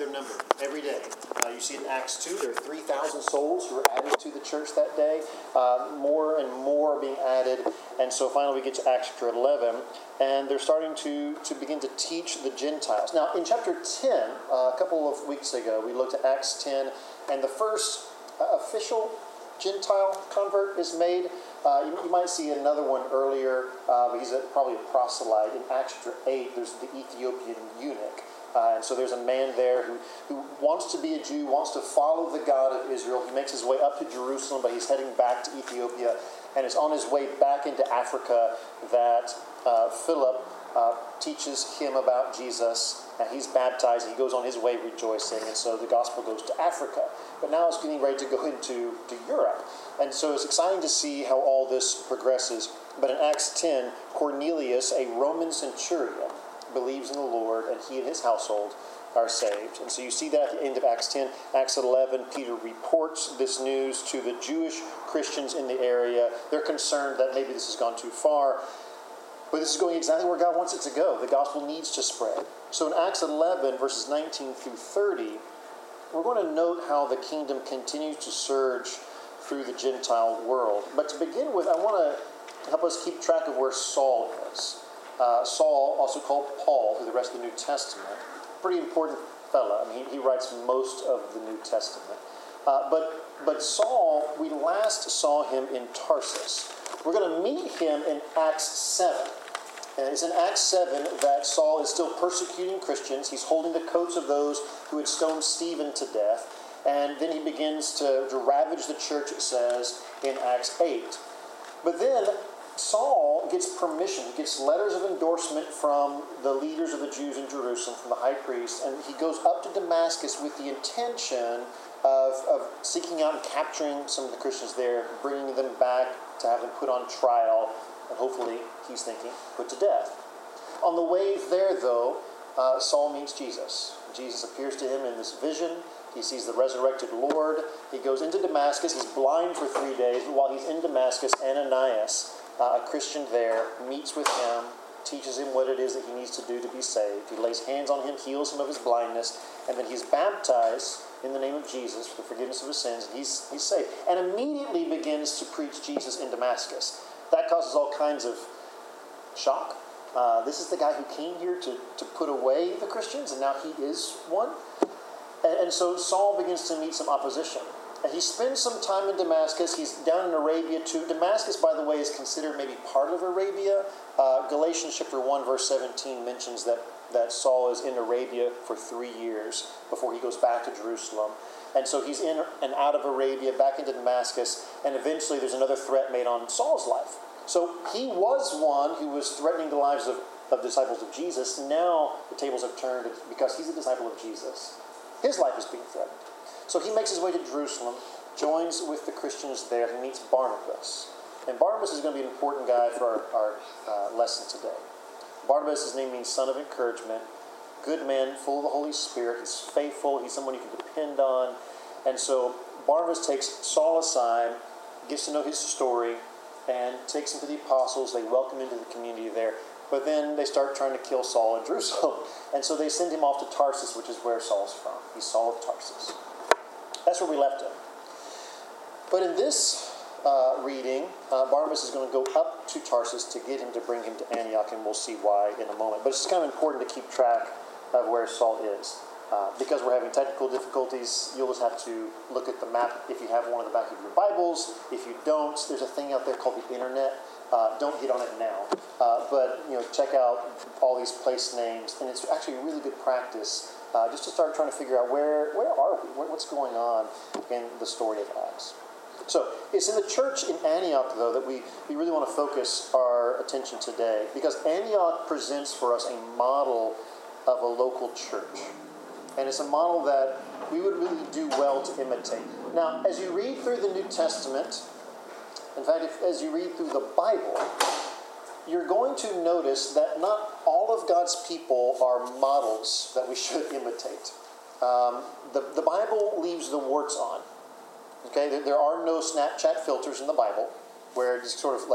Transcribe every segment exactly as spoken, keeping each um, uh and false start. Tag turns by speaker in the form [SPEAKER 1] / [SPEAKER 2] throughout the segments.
[SPEAKER 1] their number every day. Uh, you see in Acts two, there are three thousand souls who are added to the church that day. Uh, more and more are being added. And so finally we get to Acts chapter eleven, and they're starting to, to begin to teach the Gentiles. Now, in chapter ten, uh, a couple of weeks ago, we looked at Acts ten, and the first uh, official Gentile convert is made. Uh, you, you might see another one earlier, uh, but he's a, probably a proselyte. In Acts chapter eight, there's the Ethiopian eunuch. Uh, and so there's a man there who, who wants to be a Jew, wants to follow the God of Israel. He makes his way up to Jerusalem, but he's heading back to Ethiopia. And it's on his way back into Africa that uh, Philip uh, teaches him about Jesus. And he's baptized, and he goes on his way rejoicing. And so the gospel goes to Africa. But now it's getting ready to go into to Europe. And so it's exciting to see how all this progresses. But in Acts ten, Cornelius, a Roman centurion, believes in the Lord, and he and his household are saved. And so you see that at the end of Acts ten. Acts eleven, Peter reports this news to the Jewish Christians in the area. They're concerned that maybe this has gone too far. But this is going exactly where God wants it to go. The gospel needs to spread. So in Acts eleven, verses nineteen through thirty, we're going to note how the kingdom continues to surge through the Gentile world. But to begin with, I want to help us keep track of where Saul is. Uh, Saul, also called Paul through the rest of the New Testament, pretty important fella. I mean, he, he writes most of the New Testament. Uh, but but Saul, we last saw him in Tarsus. We're going to meet him in Acts seven. And it's in Acts seven that Saul is still persecuting Christians. He's holding the coats of those who had stoned Stephen to death. And then he begins to, to ravage the church, it says, in Acts eight. But then Saul gets permission. He gets letters of endorsement from the leaders of the Jews in Jerusalem, from the high priest, and he goes up to Damascus with the intention of, of seeking out and capturing some of the Christians there, bringing them back to have them put on trial, and hopefully, he's thinking, put to death. On the way there, though, uh, Saul meets Jesus. Jesus appears to him in this vision. He sees the resurrected Lord. He goes into Damascus. He's blind for three days. But while he's in Damascus, Ananias, Uh, a Christian there, meets with him, teaches him what it is that he needs to do to be saved. He lays hands on him, heals him of his blindness, and then he's baptized in the name of Jesus for the forgiveness of his sins, and he's, he's saved. And immediately begins to preach Jesus in Damascus. That causes all kinds of shock. Uh, this is the guy who came here to, to put away the Christians, and now he is one. And, and so Saul begins to meet some opposition. And he spends some time in Damascus. He's down in Arabia too. Damascus, by the way, is considered maybe part of Arabia. Uh, Galatians chapter one, verse seventeen mentions that, that Saul is in Arabia for three years before he goes back to Jerusalem. And so he's in and out of Arabia, back into Damascus, and eventually there's another threat made on Saul's life. So he was one who was threatening the lives of, of disciples of Jesus. Now the tables have turned because he's a disciple of Jesus. His life is being threatened. So he makes his way to Jerusalem, joins with the Christians there. He meets Barnabas. And Barnabas is going to be an important guy for our, our uh, lesson today. Barnabas, his name means son of encouragement. Good man, full of the Holy Spirit. He's faithful. He's someone you can depend on. And so Barnabas takes Saul aside, gets to know his story, and takes him to the apostles. They welcome him into the community there. But then they start trying to kill Saul in Jerusalem. And so they send him off to Tarsus, which is where Saul's from. He's Saul of Tarsus. That's where we left him. But in this uh, reading, uh, Barnabas is going to go up to Tarsus to get him to bring him to Antioch, and we'll see why in a moment. But it's kind of important to keep track of where Saul is. Uh, because we're having technical difficulties, you'll just have to look at the map if you have one on the back of your Bibles. If you don't, there's a thing out there called the internet. Uh, don't get on it now. Uh, but you know, check out all these place names, and it's actually a really good practice Uh, just to start trying to figure out where where are we, where, what's going on in the story of Acts. So it's in the church in Antioch, though, that we, we really want to focus our attention today, because Antioch presents for us a model of a local church. And it's a model that we would really do well to imitate. Now, as you read through the New Testament, in fact, if, as you read through the Bible, you're going to notice that not all of God's people are models that we should imitate. Um, the, the Bible leaves the warts on. Okay, there, there are no Snapchat filters in the Bible where it's sort of like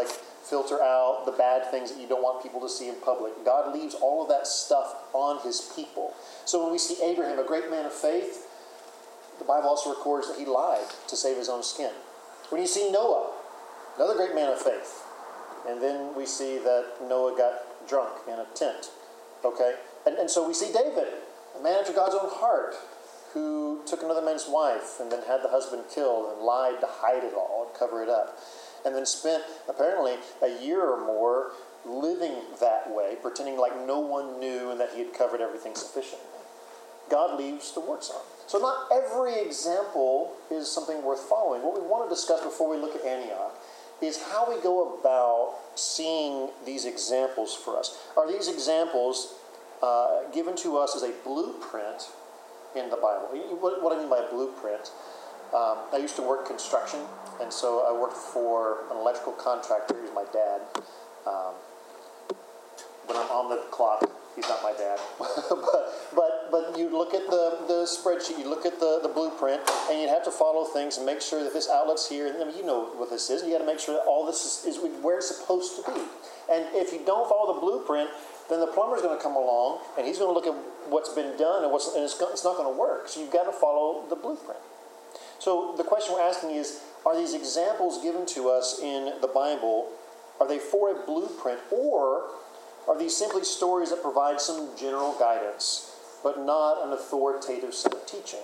[SPEAKER 1] filter out the bad things that you don't want people to see in public. God leaves all of that stuff on his people. So when we see Abraham, a great man of faith, the Bible also records that he lied to save his own skin. When you see Noah, another great man of faith, and then we see that Noah got drunk in a tent. Okay? And, and so we see David, a man after God's own heart, who took another man's wife and then had the husband killed and lied to hide it all and cover it up. And then spent, apparently, a year or more living that way, pretending like no one knew and that he had covered everything sufficiently. God leaves the warts on. So not every example is something worth following. What we want to discuss before we look at Antioch is how we go about seeing these examples for us. Are these examples uh, given to us as a blueprint in the Bible? What, what I mean by a blueprint, um, I used to work construction, and so I worked for an electrical contractor. He was my dad. Um, when I'm on the clock, he's not my dad. but but but you look at the, the spreadsheet, you look at the, the blueprint, and you have to follow things and make sure that this outlet's here. And I mean, you know what this is. You got to make sure that all this is, is where it's supposed to be. And if you don't follow the blueprint, then the plumber's going to come along, and he's going to look at what's been done, and, what's, and it's, it's not going to work. So you've got to follow the blueprint. So the question we're asking is, are these examples given to us in the Bible, are they for a blueprint, or are these simply stories that provide some general guidance, but not an authoritative set of teaching?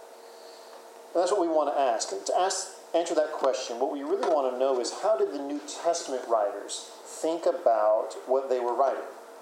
[SPEAKER 1] And that's what we want to ask. And to ask, answer that question, what we really want to know is, how did the New Testament writers think about what they were writing?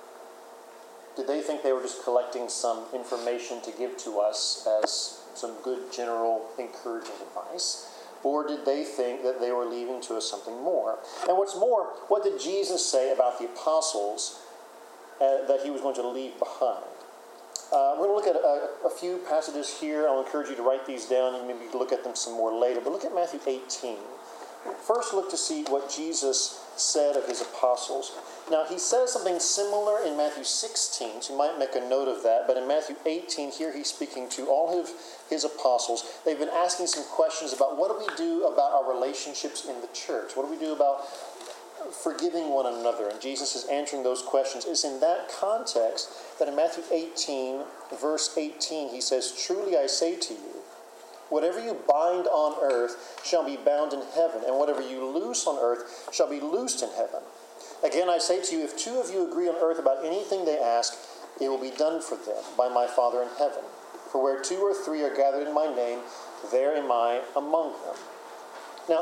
[SPEAKER 1] Did they think they were just collecting some information to give to us as some good general encouraging advice? Or did they think that they were leaving to us something more? And what's more, what did Jesus say about the apostles uh, that he was going to leave behind? Uh, we're going to look at a, a few passages here. I'll encourage you to write these down and maybe look at them some more later. But look at Matthew eighteen. First, look to see what Jesus said of his apostles. Now, he says something similar in Matthew sixteen, so you might make a note of that. But in Matthew eighteen, here he's speaking to all of his apostles. They've been asking some questions about what do we do about our relationships in the church? What do we do about forgiving one another? And Jesus is answering those questions. It's in that context that in Matthew eighteen, verse eighteen, he says, "Truly I say to you, whatever you bind on earth shall be bound in heaven, and whatever you loose on earth shall be loosed in heaven. Again, I say to you, if two of you agree on earth about anything they ask, it will be done for them by my Father in heaven. For where two or three are gathered in my name, there am I among them." Now,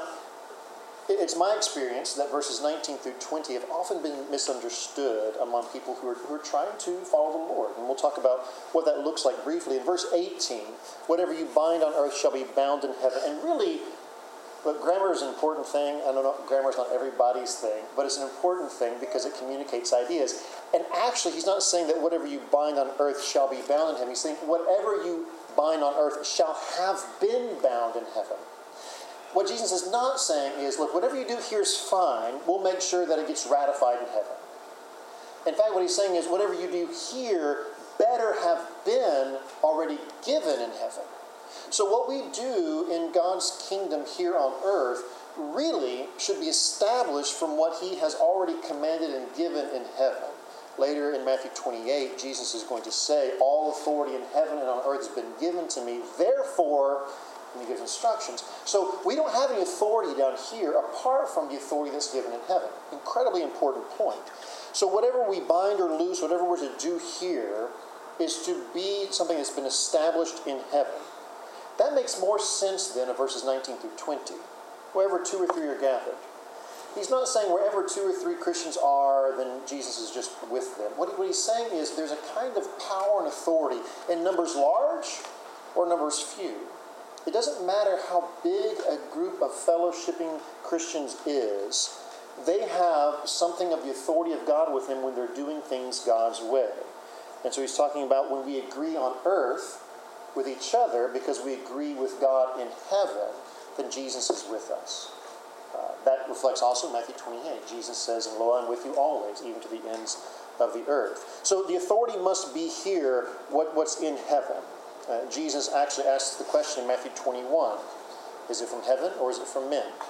[SPEAKER 1] it's my experience that verses nineteen through twenty have often been misunderstood among people who are, who are trying to follow the Lord. And we'll talk about what that looks like briefly. In verse eighteen, whatever you bind on earth shall be bound in heaven. And really, but grammar is an important thing. I don't know, grammar is not everybody's thing, but it's an important thing because it communicates ideas. And actually, he's not saying that whatever you bind on earth shall be bound in heaven. He's saying whatever you bind on earth shall have been bound in heaven. What Jesus is not saying is, look, whatever you do here is fine. We'll make sure that it gets ratified in heaven. In fact, what he's saying is, whatever you do here better have been already given in heaven. So what we do in God's kingdom here on earth really should be established from what he has already commanded and given in heaven. Later in Matthew twenty-eight, Jesus is going to say, all authority in heaven and on earth has been given to me. Therefore, and he gives instructions. So we don't have any authority down here apart from the authority that's given in heaven. Incredibly important point. So whatever we bind or loose, whatever we're to do here, is to be something that's been established in heaven. That makes more sense then of verses nineteen through twenty. Wherever two or three are gathered. He's not saying wherever two or three Christians are, then Jesus is just with them. What, what he's saying is there's a kind of power and authority in numbers large or numbers few. It doesn't matter how big a group of fellowshipping Christians is, they have something of the authority of God with them when they're doing things God's way. And so he's talking about when we agree on earth with each other because we agree with God in heaven, then Jesus is with us. Uh, that reflects also Matthew twenty-eight. Jesus says, "And lo, I'm with you always, even to the ends of the earth." So the authority must be here, what, what's in heaven. Uh, Jesus actually asks the question in Matthew twenty-one, is it from heaven or is it from men?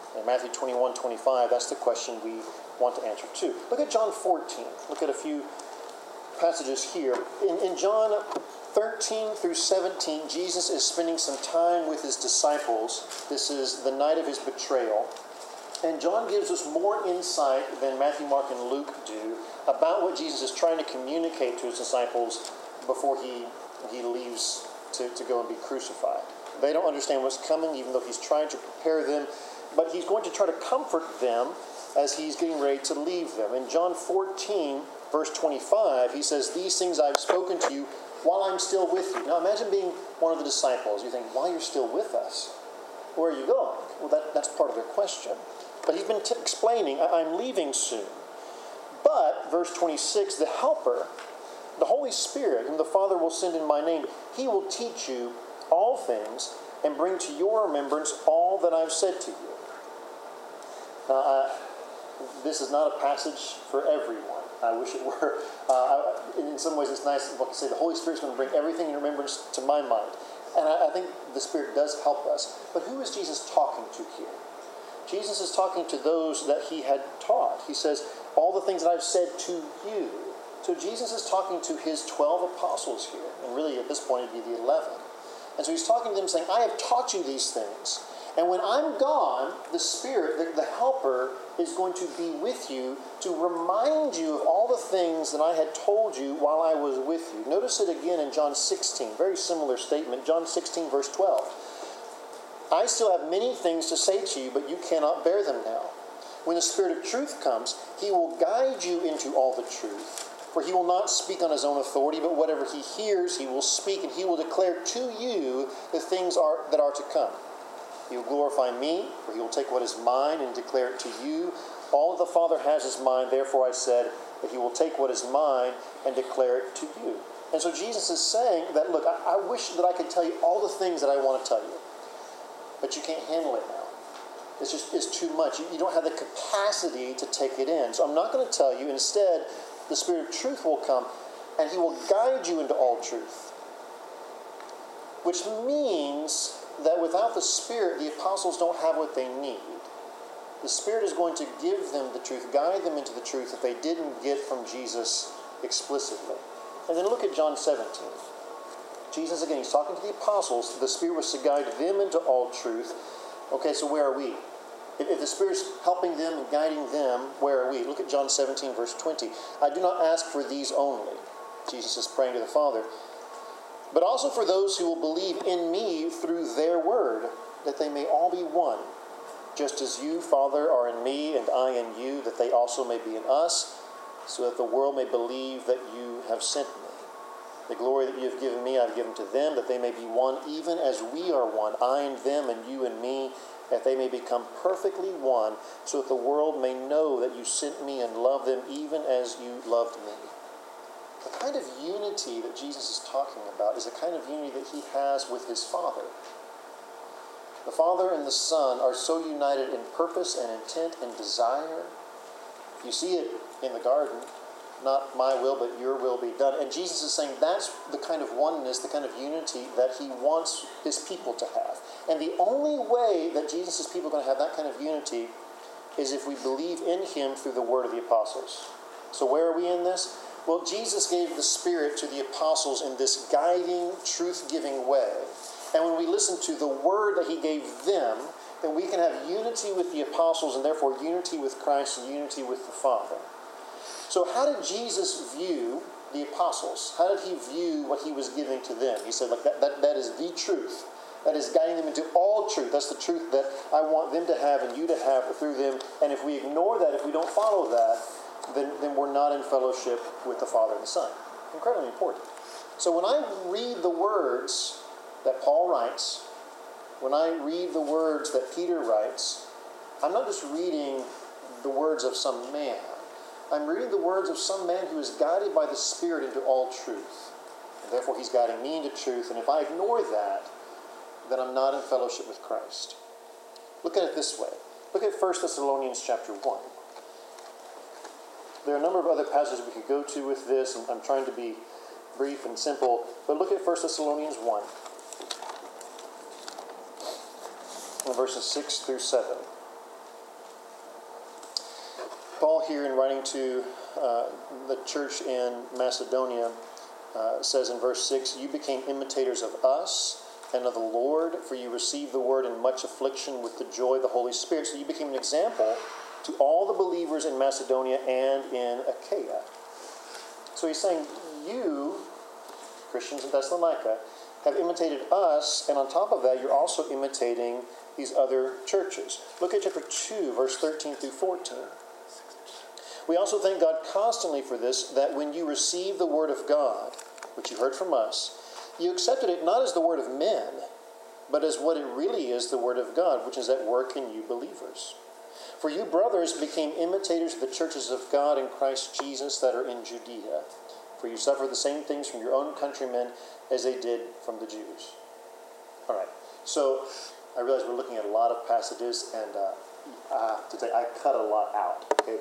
[SPEAKER 1] In Matthew twenty-one, twenty-five, that's the question we want to answer too. Look at John fourteen. Look at a few passages here. In, in John thirteen through seventeen, Jesus is spending some time with his disciples. This is the night of his betrayal. And John gives us more insight than Matthew, Mark, and Luke do about what Jesus is trying to communicate to his disciples before he, he leaves to, to go and be crucified. They don't understand what's coming, even though he's trying to prepare them. But he's going to try to comfort them as he's getting ready to leave them. In John fourteen, verse twenty-five, he says, "These things I've spoken to you while I'm still with you." Now imagine being one of the disciples. You think, while you're still with us, where are you going? Well, that, that's part of their question. But he's been t- explaining, I'm leaving soon. But, verse twenty-six, the Helper, the Holy Spirit, whom the Father will send in my name, he will teach you all things and bring to your remembrance all that I've said to you. Now, uh, this is not a passage for everyone. I wish it were. Uh, in some ways, it's nice to say the Holy Spirit's going to bring everything in remembrance to my mind. And I, I think the Spirit does help us. But who is Jesus talking to here? Jesus is talking to those that he had taught. He says, all the things that I've said to you. So Jesus is talking to his twelve apostles here. And really, at this point, it'd be the eleven. And so he's talking to them saying, I have taught you these things. And when I'm gone, the Spirit, the, the Helper, is going to be with you to remind you of all the things that I had told you while I was with you. Notice it again in John sixteen. Very similar statement. John sixteen, verse twelve. I still have many things to say to you, but you cannot bear them now. When the Spirit of truth comes, he will guide you into all the truth. For he will not speak on his own authority, but whatever he hears, he will speak, and he will declare to you the things are, that are to come. He will glorify me, for he will take what is mine and declare it to you. All that the Father has is mine, therefore I said that he will take what is mine and declare it to you. And so Jesus is saying that, look, I, I wish that I could tell you all the things that I want to tell you. But you can't handle it now. It's just it's too much. You, you don't have the capacity to take it in. So I'm not going to tell you. Instead, the Spirit of truth will come, and he will guide you into all truth. Which means that without the Spirit, the apostles don't have what they need. The Spirit is going to give them the truth, guide them into the truth that they didn't get from Jesus explicitly. And then look at John seventeen. Jesus, again, he's talking to the apostles. The Spirit was to guide them into all truth. Okay, so where are we? If, if the Spirit's helping them and guiding them, where are we? Look at John seventeen, verse twenty. I do not ask for these only. Jesus is praying to the Father. But also for those who will believe in me through their word, that they may all be one. Just as you, Father, are in me and I in you, that they also may be in us, so that the world may believe that you have sent me. The glory that you have given me, I have given to them, that they may be one, even as we are one, I and them and you and me, that they may become perfectly one, so that the world may know that you sent me and love them even as you loved me. The kind of unity that Jesus is talking about is the kind of unity that he has with his Father. The Father and the Son are so united in purpose and intent and desire. You see it in the garden. Not my will, but your will be done. And Jesus is saying that's the kind of oneness, the kind of unity that he wants his people to have. And the only way that Jesus' people are going to have that kind of unity is if we believe in him through the word of the apostles. So where are we in this? Well, Jesus gave the Spirit to the apostles in this guiding, truth-giving way. And when we listen to the word that he gave them, then we can have unity with the apostles and therefore unity with Christ and unity with the Father. So how did Jesus view the apostles? How did he view what he was giving to them? He said, like that, that, that is the truth. That is guiding them into all truth. That's the truth that I want them to have and you to have through them. And if we ignore that, if we don't follow that, then, then we're not in fellowship with the Father and the Son. Incredibly important. So when I read the words that Paul writes, when I read the words that Peter writes, I'm not just reading the words of some man. I'm reading the words of some man who is guided by the Spirit into all truth. And therefore he's guiding me into truth. And if I ignore that, then I'm not in fellowship with Christ. Look at it this way. Look at First Thessalonians chapter one. There are a number of other passages we could go to with this, and I'm trying to be brief and simple. But look at First Thessalonians one. Verses six through seven. Paul here, in writing to uh, the church in Macedonia, uh, says in verse six, "You became imitators of us and of the Lord, for you received the word in much affliction with the joy of the Holy Spirit." So you became an example to all the believers in Macedonia and in Achaia. So he's saying, you, Christians in Thessalonica, have imitated us, and on top of that, you're also imitating these other churches. Look at chapter two, verse thirteen through fourteen. "We also thank God constantly for this, that when you received the word of God, which you heard from us, you accepted it not as the word of men, but as what it really is, the word of God, which is at work in you believers. For you, brothers, became imitators of the churches of God in Christ Jesus that are in Judea. For you suffer the same things from your own countrymen as they did from the Jews." All right, so I realize we're looking at a lot of passages, and uh, uh, to say I cut a lot out, okay?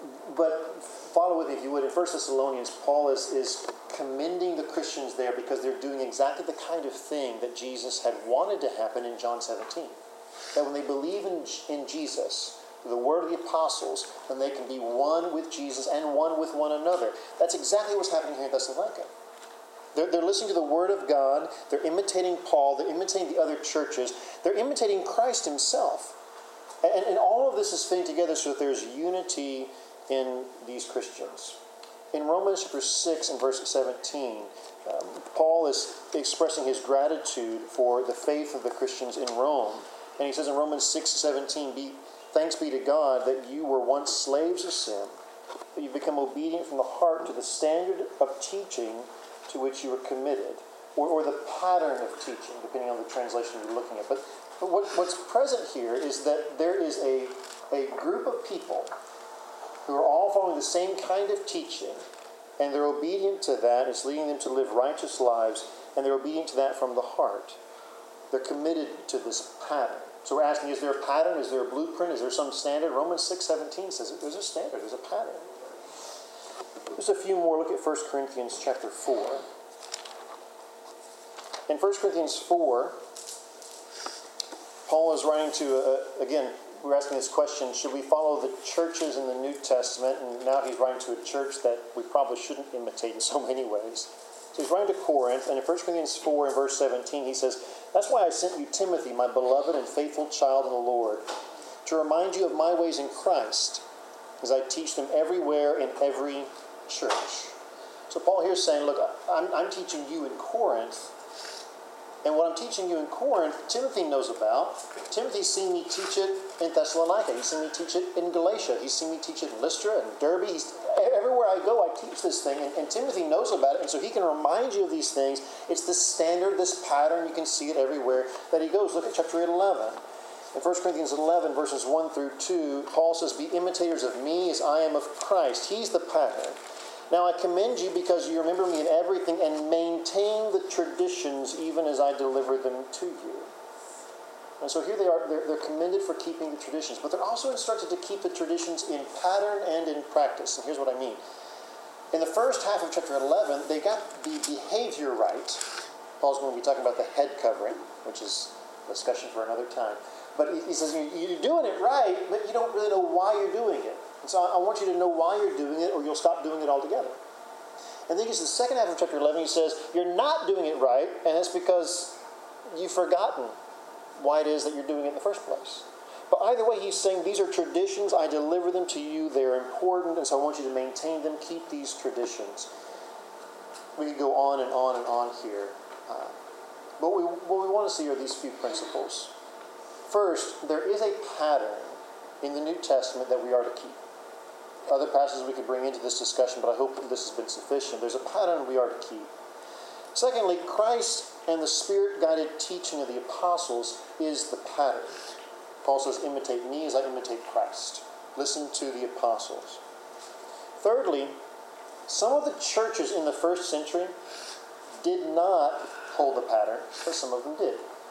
[SPEAKER 1] But follow with me, if you would. In First Thessalonians, Paul is, is commending the Christians there because they're doing exactly the kind of thing that Jesus had wanted to happen in John seventeen. That when they believe in, in Jesus, the word of the apostles, then they can be one with Jesus and one with one another. That's exactly what's happening here in Thessalonica. They're, they're listening to the word of God. They're imitating Paul. They're imitating the other churches. They're imitating Christ himself. And, and all of this is fitting together so that there's unity in these Christians. In Romans chapter six and verse seventeen, um, Paul is expressing his gratitude for the faith of the Christians in Rome. And he says in Romans six seventeen, be, "Thanks be to God that you were once slaves of sin, but you've become obedient from the heart to the standard of teaching to which you were committed," or, or the pattern of teaching, depending on the translation you're looking at. But, but what, what's present here is that there is a, a group of people who are all following the same kind of teaching, and they're obedient to that. It's leading them to live righteous lives, and they're obedient to that from the heart. They're committed to this pattern. So we're asking, is there a pattern? Is there a blueprint? Is there some standard? Romans six seventeen says there's a standard. There's a pattern. Just a few more. Look at First Corinthians chapter four. In First Corinthians four, Paul is writing to, uh, again, we're asking this question, should we follow the churches in the New Testament? And now he's writing to a church that we probably shouldn't imitate in so many ways. So he's writing to Corinth, and in First Corinthians four and verse seventeen, he says, "That's why I sent you Timothy, my beloved and faithful child in the Lord, to remind you of my ways in Christ, as I teach them everywhere in every church." So Paul here is saying, look, I'm, I'm teaching you in Corinth, and what I'm teaching you in Corinth, Timothy knows about. Timothy's seen me teach it in Thessalonica. He's seen me teach it in Galatia. He's seen me teach it in Lystra and Derbe. He's, everywhere I go, I teach this thing, and, and Timothy knows about it, and so he can remind you of these things. It's this standard, this pattern. You can see it everywhere that he goes. Look at chapter eleven. In First Corinthians eleven, verses one through two, Paul says, "Be imitators of me as I am of Christ." He's the pattern. "Now I commend you because you remember me in everything and maintain the traditions even as I delivered them to you." And so here they are, they're, they're commended for keeping the traditions, but they're also instructed to keep the traditions in pattern and in practice. And here's what I mean. In the first half of chapter eleven, they got the behavior right. Paul's going to be talking about the head covering, which is a discussion for another time. But he says, you're doing it right, but you don't really know why you're doing it. And so I want you to know why you're doing it, or you'll stop doing it altogether. And then he gets to the second half of chapter eleven, he says, you're not doing it right, and it's because you've forgotten why it is that you're doing it in the first place. But either way, he's saying, these are traditions, I deliver them to you, they're important, and so I want you to maintain them, keep these traditions. We could go on and on and on here. Uh, but we, what we want to see are these few principles. First, there is a pattern in the New Testament that we are to keep. Other passages we could bring into this discussion, but I hope that this has been sufficient. There's a pattern we are to keep. Secondly, Christ and the Spirit-guided teaching of the apostles is the pattern. Paul says, imitate me as I imitate Christ. Listen to the apostles. Thirdly, some of the churches in the first century did not hold the pattern, but some of them did.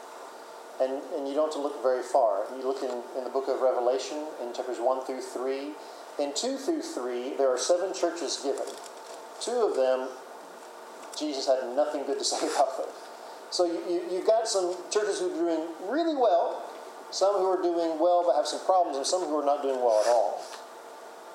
[SPEAKER 1] And, and you don't have to look very far. You look in, in the book of Revelation, in chapters one through three. In two through three, there are seven churches given. Two of them, Jesus had nothing good to say about them. So you, you, you've got some churches who are doing really well, some who are doing well but have some problems, and some who are not doing well at all.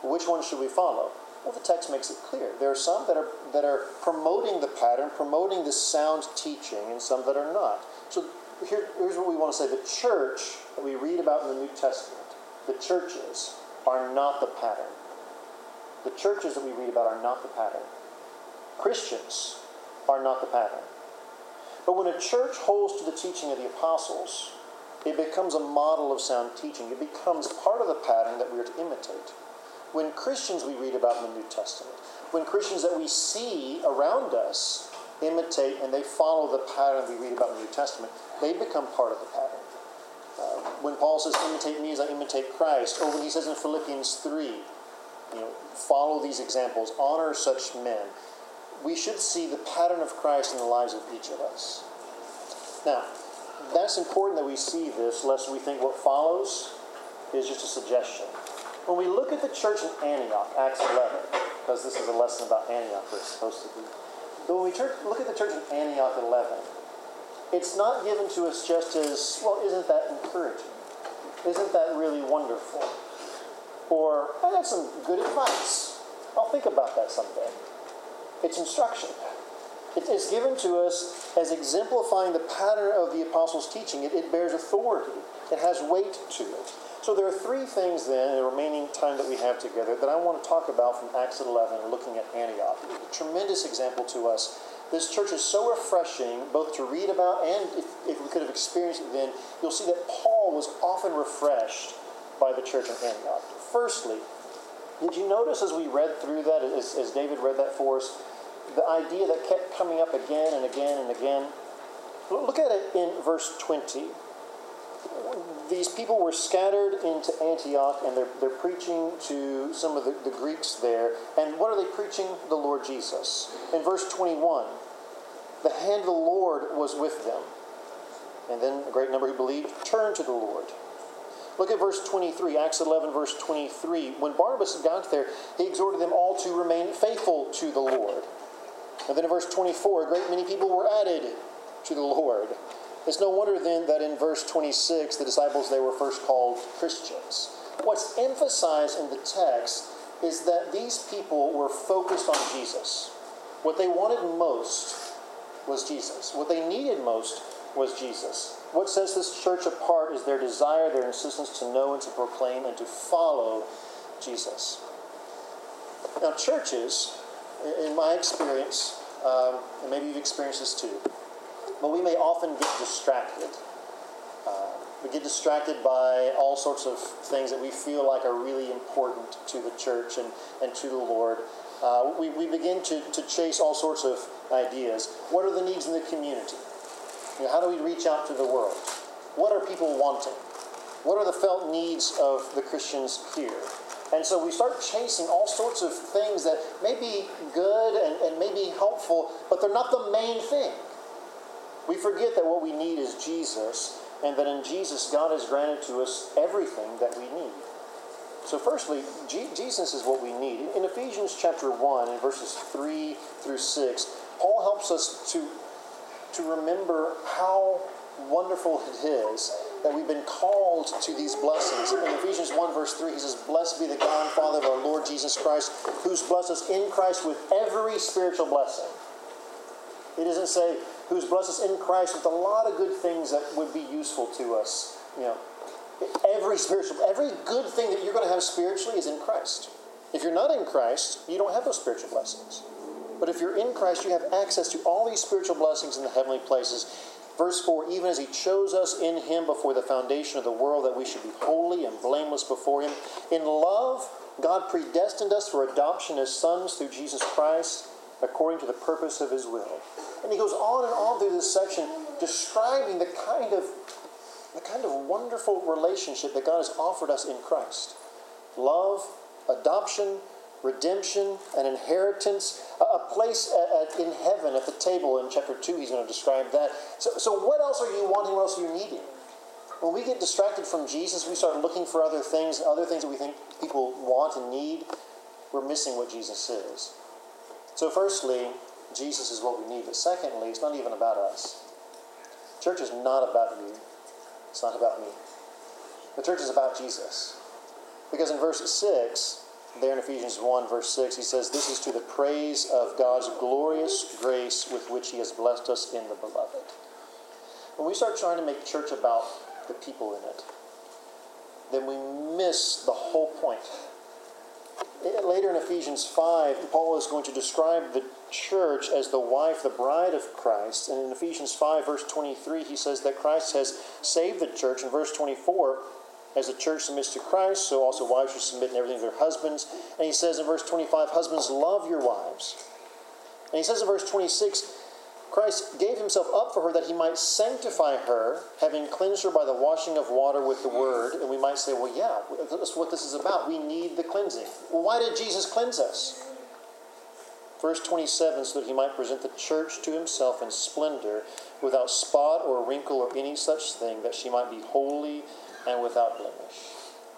[SPEAKER 1] Which one should we follow? Well, the text makes it clear. There are some that are that are promoting the pattern, promoting the sound teaching, and some that are not. So here, here's what we want to say. The church that we read about in the New Testament, the churches, are not the pattern. The churches that we read about are not the pattern. Christians are not the pattern. But when a church holds to the teaching of the apostles, it becomes a model of sound teaching. It becomes part of the pattern that we are to imitate. When Christians we read about in the New Testament, when Christians that we see around us imitate and they follow the pattern we read about in the New Testament, they become part of the pattern. Uh, when Paul says, imitate me as I imitate Christ, or when he says in Philippians three, you know, follow these examples, honor such men, we should see the pattern of Christ in the lives of each of us. Now, that's important that we see this, lest we think what follows is just a suggestion. When we look at the church in Antioch, Acts eleven, because this is a lesson about Antioch, it's supposed to be. But when we church, look at the church in Antioch eleven, it's not given to us just as, well, isn't that encouraging? Isn't that really wonderful? Or, I got some good advice. I'll think about that someday. It's instruction. It's given to us as exemplifying the pattern of the apostles' teaching. It, it bears authority. It has weight to it. So there are three things then in the remaining time that we have together that I want to talk about from Acts eleven, looking at Antioch. A tremendous example to us. This church is so refreshing, both to read about and if, if we could have experienced it then, you'll see that Paul was often refreshed by the church in Antioch. Firstly, did you notice as we read through that, as, as David read that for us, the idea that kept coming up again and again and again? Look at it in verse twenty. These people were scattered into Antioch, and they're, they're preaching to some of the, the Greeks there. And what are they preaching? The Lord Jesus. In verse twenty-one, the hand of the Lord was with them. And then a great number who believed turned to the Lord. Look at verse twenty-three, Acts eleven, verse twenty-three. When Barnabas got there, he exhorted them all to remain faithful to the Lord. And then in verse twenty-four, a great many people were added to the Lord. It's no wonder then that in verse twenty-six, the disciples, they were first called Christians. What's emphasized in the text is that these people were focused on Jesus. What they wanted most was Jesus. What they needed most was Jesus. What sets this church apart is their desire, their insistence to know and to proclaim and to follow Jesus. Now, churches, in my experience, um, and maybe you've experienced this too, but we may often get distracted. Uh, we get distracted by all sorts of things that we feel like are really important to the church and, and to the Lord. Uh, we, we begin to, to chase all sorts of ideas. What are the needs in the community? You know, how do we reach out to the world? What are people wanting? What are the felt needs of the Christians here? And so we start chasing all sorts of things that may be good and, and may be helpful, but they're not the main thing. We forget that what we need is Jesus, and that in Jesus, God has granted to us everything that we need. So firstly, G- Jesus is what we need. In Ephesians chapter one, in verses three through six, Paul helps us to, to remember how wonderful it is that we've been called to these blessings. In Ephesians one, verse three, he says, "Blessed be the God and Father of our Lord Jesus Christ, who's blessed us in Christ with every spiritual blessing." He doesn't say, who's blessed us in Christ with a lot of good things that would be useful to us. You know, every spiritual, every good thing that you're going to have spiritually is in Christ. If you're not in Christ, you don't have those spiritual blessings. But if you're in Christ, you have access to all these spiritual blessings in the heavenly places. Verse four, even as he chose us in him before the foundation of the world, that we should be holy and blameless before him. In love, God predestined us for adoption as sons through Jesus Christ, according to the purpose of his will. And he goes on and on through this section describing the kind of the kind of wonderful relationship that God has offered us in Christ. Love, adoption, redemption, an inheritance, a place at, at, in heaven at the table. In chapter two, he's going to describe that. So, so what else are you wanting? What else are you needing? When we get distracted from Jesus, we start looking for other things, other things that we think people want and need. We're missing what Jesus is. So firstly, Jesus is what we need. But secondly, it's not even about us. Church is not about you. It's not about me. The church is about Jesus. Because in verse six, there in Ephesians one, verse six, he says, this is to the praise of God's glorious grace with which he has blessed us in the beloved. When we start trying to make church about the people in it, then we miss the whole point. Later in Ephesians five, Paul is going to describe the church as the wife, the bride of Christ. And in Ephesians five, verse twenty-three, he says that Christ has saved the church. In verse twenty-four, as the church submits to Christ, so also wives should submit in everything to their husbands. And he says in verse twenty-five, husbands, love your wives. And he says in verse twenty-six, Christ gave himself up for her that he might sanctify her, having cleansed her by the washing of water with the word. And we might say, well, yeah, that's what this is about. We need the cleansing. Well, why did Jesus cleanse us? Verse twenty-seven, so that he might present the church to himself in splendor, without spot or wrinkle or any such thing, that she might be holy and without blemish.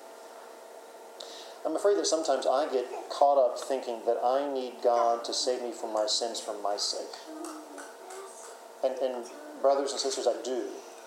[SPEAKER 1] I'm afraid that sometimes I get caught up thinking that I need God to save me from my sins for my sake. And, and brothers and sisters, I do.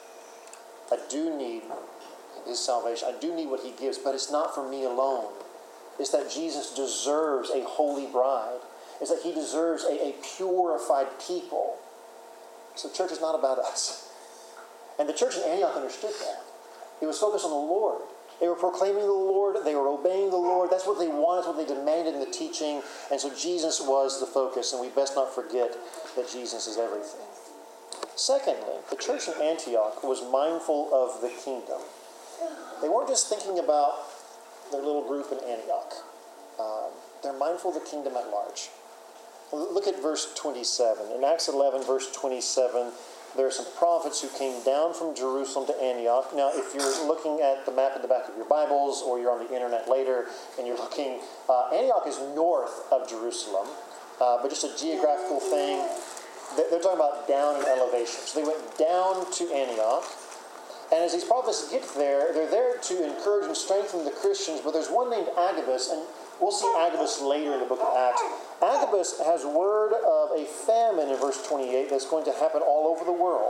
[SPEAKER 1] I do need his salvation. I do need what he gives, but it's not for me alone. It's that Jesus deserves a holy bride. It's that he deserves a, a purified people. So the church is not about us. And the church in Antioch understood that. It was focused on the Lord. They were proclaiming the Lord. They were obeying the Lord. That's what they wanted. That's what they demanded in the teaching. And so Jesus was the focus. And we best not forget that Jesus is everything. Secondly, the church in Antioch was mindful of the kingdom. They weren't just thinking about their little group in Antioch. Um, they're mindful of the kingdom at large. Look at verse twenty-seven. In Acts eleven, verse twenty-seven, there are some prophets who came down from Jerusalem to Antioch. Now, if you're looking at the map at the back of your Bibles, or you're on the internet later, and you're looking, uh, Antioch is north of Jerusalem, uh, but just a geographical thing. They're talking about down in elevation. So they went down to Antioch. And as these prophets get there, they're there to encourage and strengthen the Christians. But there's one named Agabus, and we'll see Agabus later in the book of Acts. Agabus has word of a famine in verse twenty-eight that's going to happen all over the world.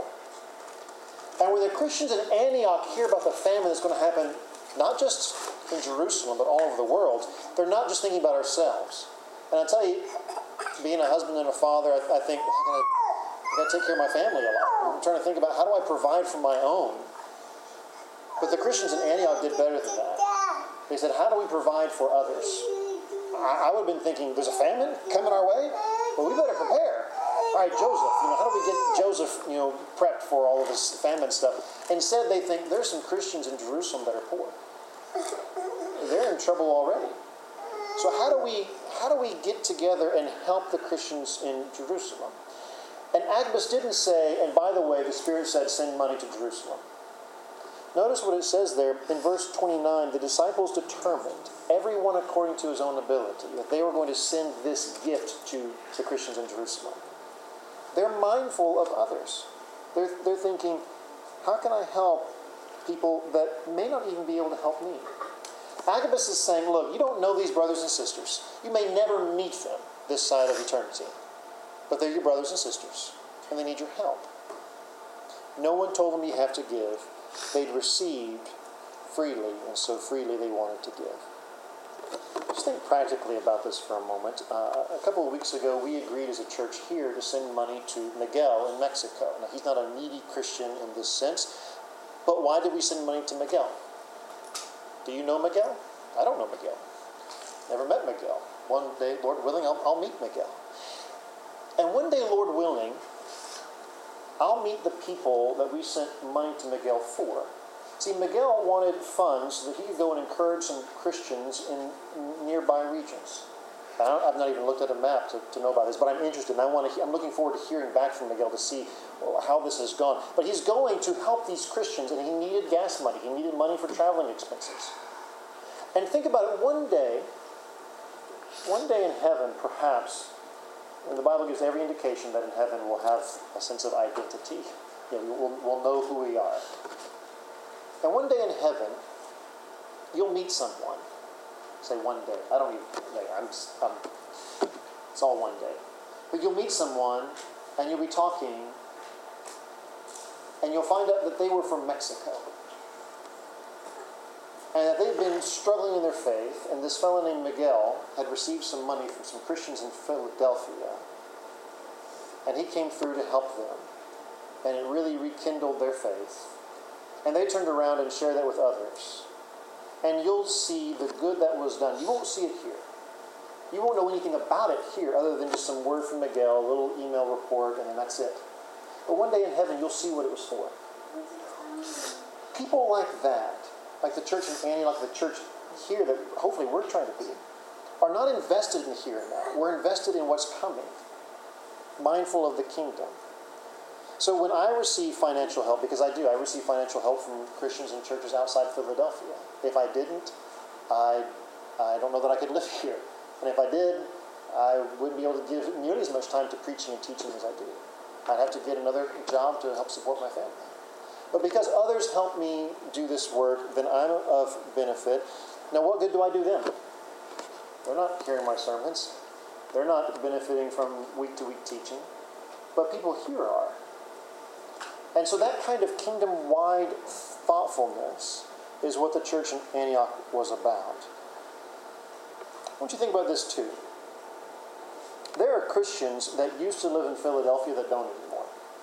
[SPEAKER 1] And when the Christians in Antioch hear about the famine that's going to happen, not just in Jerusalem, but all over the world, they're not just thinking about ourselves. And I tell you, being a husband and a father, I, I think I'm going to take care of my family a lot. I'm trying to think about how do I provide for my own. But the Christians in Antioch did better than that. They said, how do we provide for others? I, I would have been thinking, there's a famine coming our way? Well, we better prepare. All right, Joseph, you know, how do we get Joseph, you know, prepped for all of this famine stuff? Instead, they think there's some Christians in Jerusalem that are poor. They're in trouble already. So how do we how do we get together and help the Christians in Jerusalem? And Agabus didn't say, and by the way, the Spirit said, send money to Jerusalem. Notice what it says there in verse twenty-nine. The disciples determined, everyone according to his own ability, that they were going to send this gift to the Christians in Jerusalem. They're mindful of others. They're, they're thinking, how can I help people that may not even be able to help me? Agabus is saying, look, you don't know these brothers and sisters. You may never meet them this side of eternity. But they're your brothers and sisters, and they need your help. No one told them you have to give. They'd received freely, and so freely they wanted to give. Just think practically about this for a moment. Uh, a couple of weeks ago, we agreed as a church here to send money to Miguel in Mexico. Now, he's not a needy Christian in this sense, but why did we send money to Miguel? Do you know Miguel? I don't know Miguel. Never met Miguel. One day, Lord willing, I'll, I'll meet Miguel. And one day, Lord willing, I'll meet the people that we sent money to Miguel for. See, Miguel wanted funds so that he could go and encourage some Christians in nearby regions. I don't, I've not even looked at a map to, to know about this, but I'm interested, and I want to. I'm looking forward to hearing back from Miguel to see well, how this has gone. But he's going to help these Christians, and he needed gas money. He needed money for traveling expenses. And think about it. One day, one day in heaven, perhaps, and the Bible gives every indication that in heaven we'll have a sense of identity. You know, we'll, we'll know who we are. And one day in heaven, you'll meet someone. Say one day. I don't even. I'm, I'm, it's all one day. But you'll meet someone, and you'll be talking, and you'll find out that they were from Mexico. and that they'd been struggling in their faith, and this fellow named Miguel had received some money from some Christians in Philadelphia, and he came through to help them, and it really rekindled their faith. And they turned around and shared that with others. And you'll see the good that was done. You won't see it here. You won't know anything about it here other than just some word from Miguel, a little email report, and then that's it. But one day in heaven, you'll see what it was for. People like that, like the church in Antioch, like the church here that hopefully we're trying to be, are not invested in here and now. We're invested in what's coming, mindful of the kingdom. So when I receive financial help, because I do, I receive financial help from Christians and churches outside Philadelphia. If I didn't, I, I don't know that I could live here. And if I did, I wouldn't be able to give nearly as much time to preaching and teaching as I do. I'd have to get another job to help support my family. But because others help me do this work, then I'm of benefit. Now, what good do I do them? They're not hearing my sermons. They're not benefiting from week-to-week teaching. But people here are. And so that kind of kingdom-wide thoughtfulness is what the church in Antioch was about. I want you to think about this too. There are Christians that used to live in Philadelphia that don't anymore.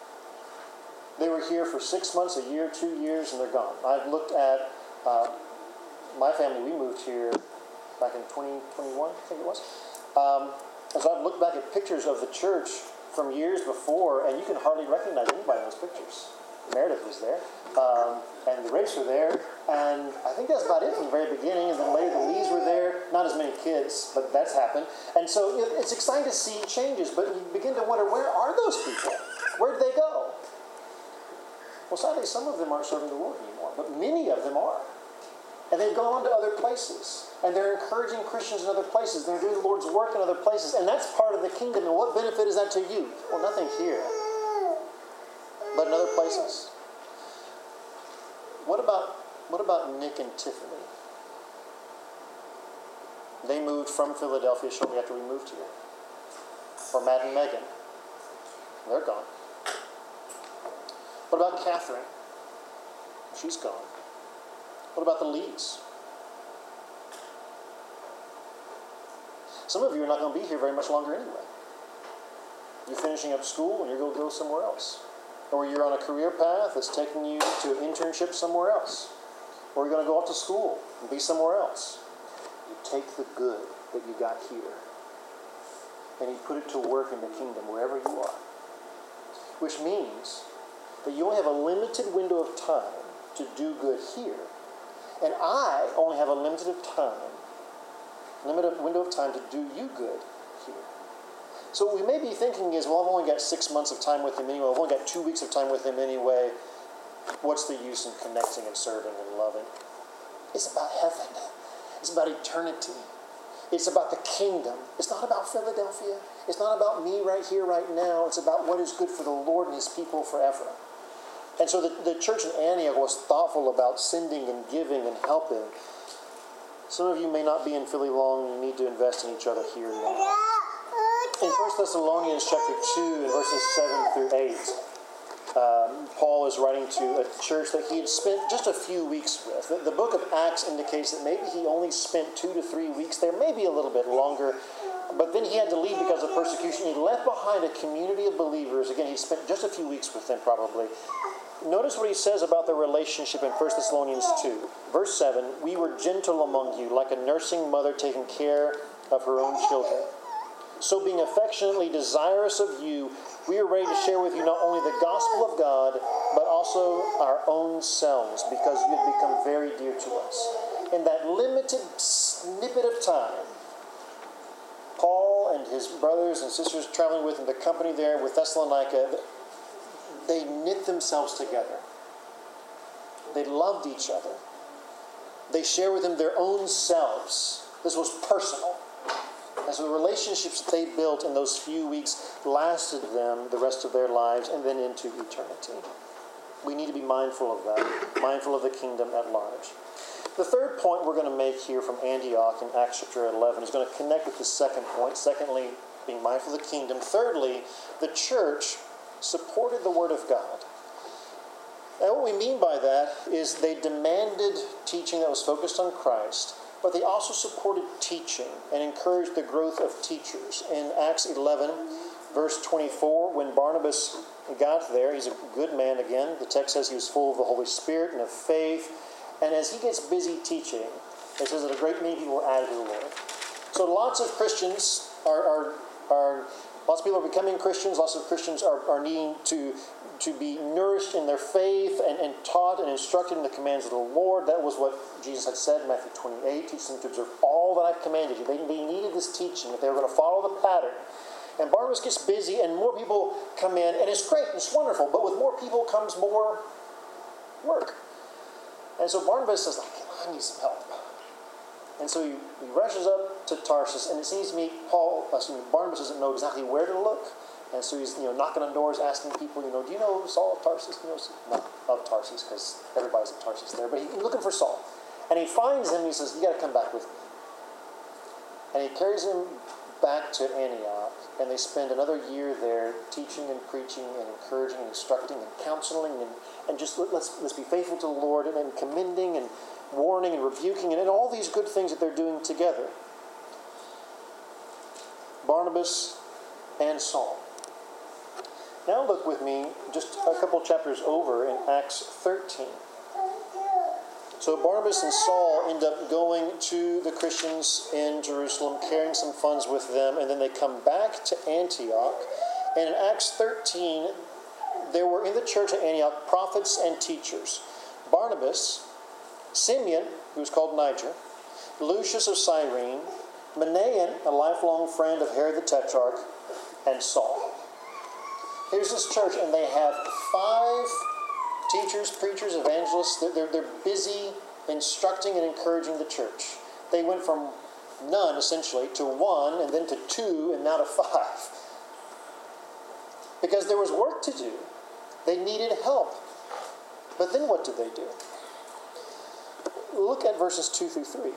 [SPEAKER 1] They were here for six months, a year, two years, and they're gone. I've looked at uh, my family. We moved here back in twenty twenty-one, I think it was. Um, and so I've looked back at pictures of the church from years before, and you can hardly recognize anybody in those pictures. Meredith was there, um, and the Rakes were there, and I think that's about it from the very beginning, and then later the Lees were there, not as many kids, but that's happened. And so it's exciting to see changes, but you begin to wonder, where are those people? Where did they go? Well, sadly, some of them aren't serving the Lord anymore, but many of them are. And they've gone on to other places, and they're encouraging Christians in other places. They're doing the Lord's work in other places, and that's part of the kingdom. And what benefit is that to you? Well, nothing here, but in other places. What about what about Nick and Tiffany? They moved from Philadelphia shortly after we moved here. Or Matt and Megan. They're gone. What about Catherine? She's gone. What about the Lees? Some of you are not going to be here very much longer anyway. You're finishing up school and you're going to go somewhere else. Or you're on a career path that's taking you to an internship somewhere else. Or you're going to go off to school and be somewhere else. You take the good that you got here and you put it to work in the kingdom wherever you are. Which means that you only have a limited window of time to do good here. And I only have a limited time, limited window of time to do you good here. So what we may be thinking is, well, I've only got six months of time with him anyway. I've only got two weeks of time with him anyway. What's the use in connecting and serving and loving? It's about heaven. It's about eternity. It's about the kingdom. It's not about Philadelphia. It's not about me right here, right now. It's about what is good for the Lord and his people forever. And so the, the church in Antioch was thoughtful about sending and giving and helping. Some of you may not be in Philly long. You need to invest in each other here and now. In First Thessalonians chapter two, in verses seven through eight, um, Paul is writing to a church that he had spent just a few weeks with. The, the book of Acts indicates that maybe he only spent two to three weeks there, maybe a little bit longer. But then he had to leave because of persecution. He left behind a community of believers. Again, he spent just a few weeks with them probably. Notice what he says about their relationship in First Thessalonians two. Verse seven, we were gentle among you, like a nursing mother taking care of her own children. So being affectionately desirous of you, we are ready to share with you not only the gospel of God, but also our own selves, because you have become very dear to us. In that limited snippet of time, Paul and his brothers and sisters traveling with him, the company there with Thessalonica, they knit themselves together. They loved each other. They share with him their own selves. This was personal. And so the relationships that they built in those few weeks lasted them the rest of their lives and then into eternity. We need to be mindful of that, mindful of the kingdom at large. The third point we're going to make here from Antioch in Acts chapter eleven is going to connect with the second point. Secondly, being mindful of the kingdom. Thirdly, the church supported the word of God. And what we mean by that is they demanded teaching that was focused on Christ, but they also supported teaching and encouraged the growth of teachers. In Acts eleven, verse twenty-four, when Barnabas got there, he's a good man again. The text says he was full of the Holy Spirit and of faith. And as he gets busy teaching, it says that a great many people were added to the Lord. So lots of Christians are, are, are lots of people are becoming Christians. Lots of Christians are, are needing to, to be nourished in their faith and, and taught and instructed in the commands of the Lord. That was what Jesus had said in Matthew twenty-eight. Teach them to observe all that I've commanded you. They, they needed this teaching if they were going to follow the pattern. And Barnabas gets busy and more people come in. And it's great. It's wonderful. But with more people comes more work. And so Barnabas says, I need some help. And so he, he rushes up to Tarsus, and it seems to me Paul, excuse me, Barnabas doesn't know exactly where to look, and so he's you know knocking on doors, asking people, you know, do you know Saul of Tarsus? You know, not of Tarsus because everybody's at Tarsus there, but he's looking for Saul, and he finds him. And he says, "You got to come back with me." And he carries him back to Antioch, and they spend another year there, teaching and preaching and encouraging and instructing and counseling and, and just let, let's let's be faithful to the Lord and, and commending and warning and rebuking and, and all these good things that they're doing together. Barnabas and Saul. Now look with me just a couple chapters over in Acts thirteen. So Barnabas and Saul end up going to the Christians in Jerusalem, carrying some funds with them, and then they come back to Antioch. And in Acts thirteen, there were in the church at Antioch prophets and teachers. Barnabas, Simeon, who was called Niger, Lucius of Cyrene, Manaen, a lifelong friend of Herod the Tetrarch, and Saul. Here's this church, and they have five teachers, preachers, evangelists. They're, they're, they're busy instructing and encouraging the church. They went from none, essentially, to one, and then to two, and now to five. Because there was work to do. They needed help. But then what did they do? Look at verses two through three.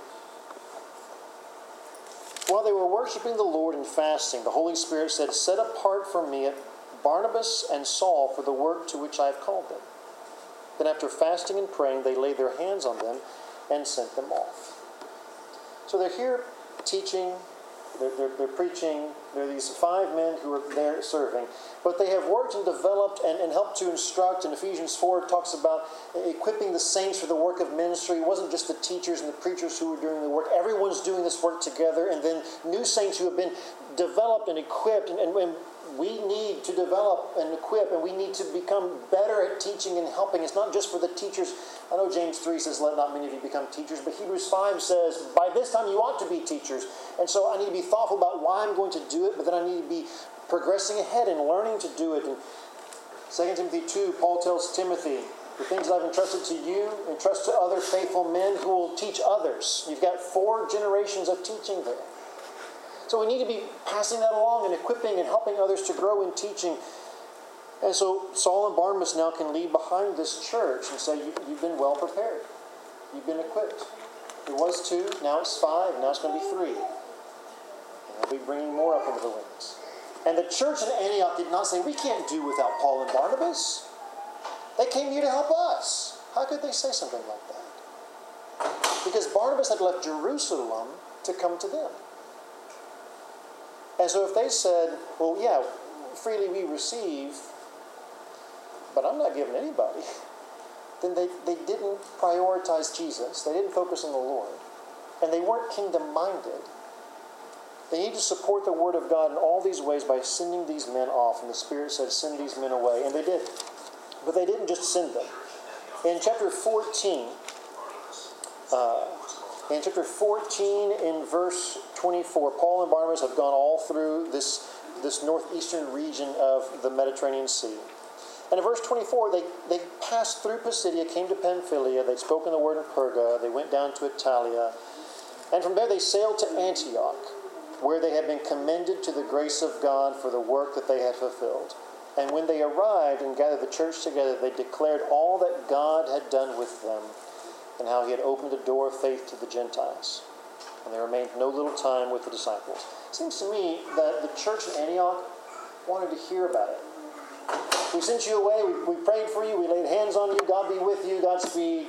[SPEAKER 1] While they were worshiping the Lord and fasting, the Holy Spirit said, "Set apart for me Barnabas and Saul for the work to which I have called them." Then after fasting and praying, they laid their hands on them and sent them off. So they're here teaching, they're, they're, they're preaching. There are these five men who are there serving. But they have worked and developed and, and helped to instruct. In Ephesians four, it talks about equipping the saints for the work of ministry. It wasn't just the teachers and the preachers who were doing the work. Everyone's doing this work together. And then new saints who have been developed and equipped. And, and, and we need to develop and equip, and we need to become better at teaching and helping. It's not just for the teachers. I know James three says, "Let not many of you become teachers," but Hebrews five says, by this time you ought to be teachers. And so I need to be thoughtful about why I'm going to do it, but then I need to be progressing ahead and learning to do it. And Second Timothy two, Paul tells Timothy, "The things that I've entrusted to you, entrust to other faithful men who will teach others." You've got four generations of teaching there. So we need to be passing that along and equipping and helping others to grow in teaching. And so Saul and Barnabas now can leave behind this church and say, you, you've been well prepared. You've been equipped. It was two, now it's five, now it's going to be three. And they'll be bringing more up into the wings. And the church in Antioch did not say, we can't do without Paul and Barnabas. They came here to help us. How could they say something like that? Because Barnabas had left Jerusalem to come to them. And so if they said, well, yeah, freely we receive, but I'm not giving anybody, then they, they didn't prioritize Jesus. They didn't focus on the Lord. And they weren't kingdom-minded. They need to support the Word of God in all these ways by sending these men off. And the Spirit said, send these men away. And they did. But they didn't just send them. In chapter fourteen, uh, in chapter fourteen, in verse twenty-four, Paul and Barnabas have gone all through this, this northeastern region of the Mediterranean Sea. And in verse twenty-four, they, they passed through Pisidia, came to Pamphylia, they'd spoken the word in Perga, they went down to Italia, and from there they sailed to Antioch, where they had been commended to the grace of God for the work that they had fulfilled. And when they arrived and gathered the church together, they declared all that God had done with them, and how he had opened the door of faith to the Gentiles. And they remained no little time with the disciples. It seems to me that the church in Antioch wanted to hear about it. We sent you away. We, we prayed for you. We laid hands on you. God be with you. Godspeed.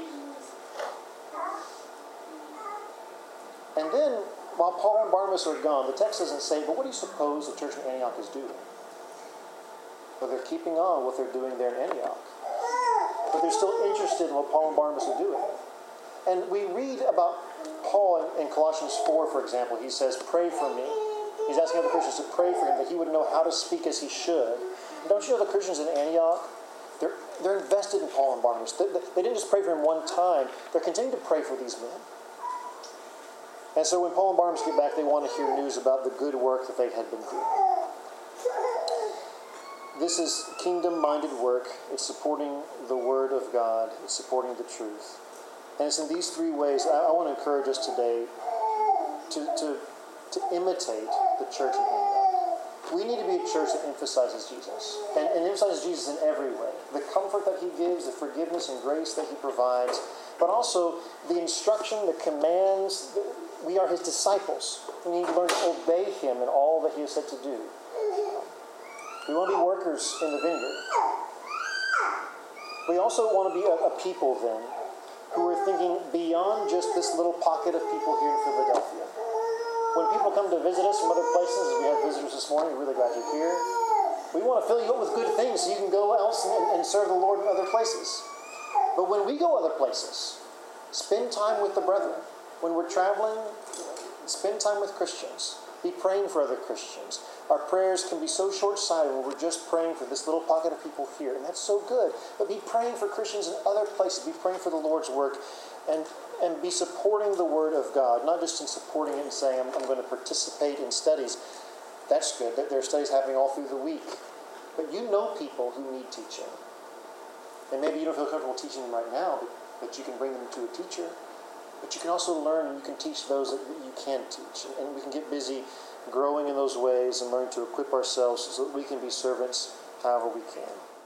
[SPEAKER 1] And then, while Paul and Barnabas are gone, the text doesn't say, but what do you suppose the church in Antioch is doing? Well, they're keeping on what they're doing there in Antioch. But they're still interested in what Paul and Barnabas are doing. And we read about Paul in, in Colossians four, for example. He says, pray for me. He's asking other Christians to pray for him, that he would know how to speak as he should. And don't you know the Christians in Antioch? They're, they're invested in Paul and Barnabas. They, they didn't just pray for him one time. They're continuing to pray for these men. And so when Paul and Barnabas get back, they want to hear news about the good work that they had been doing. This is kingdom-minded work. It's supporting the Word of God. It's supporting the truth. And it's in these three ways I, I want to encourage us today to, to, to imitate the church in Antioch. We need to be a church that emphasizes Jesus. And, and emphasizes Jesus in every way. The comfort that he gives, the forgiveness and grace that he provides, but also the instruction, the commands. We are his disciples. We need to learn to obey him in all that he has said to do. We want to be workers in the vineyard. We also want to be a, a people then who are thinking beyond just this little pocket of people here in Philadelphia. When people come to visit us from other places, as we had visitors this morning, we're really glad you're here. We want to fill you up with good things so you can go else and, and serve the Lord in other places. But when we go other places, spend time with the brethren. When we're traveling, spend time with Christians. Be praying for other Christians. Our prayers can be so short-sighted when we're just praying for this little pocket of people here, and that's so good. But be praying for Christians in other places. Be praying for the Lord's work, and, and be supporting the Word of God, not just in supporting it and saying, I'm, I'm going to participate in studies. That's good. There are studies happening all through the week. But you know people who need teaching. And maybe you don't feel comfortable teaching them right now, but, but you can bring them to a teacher. But you can also learn and you can teach those that you can teach. And we can get busy growing in those ways and learning to equip ourselves so that we can be servants however we can.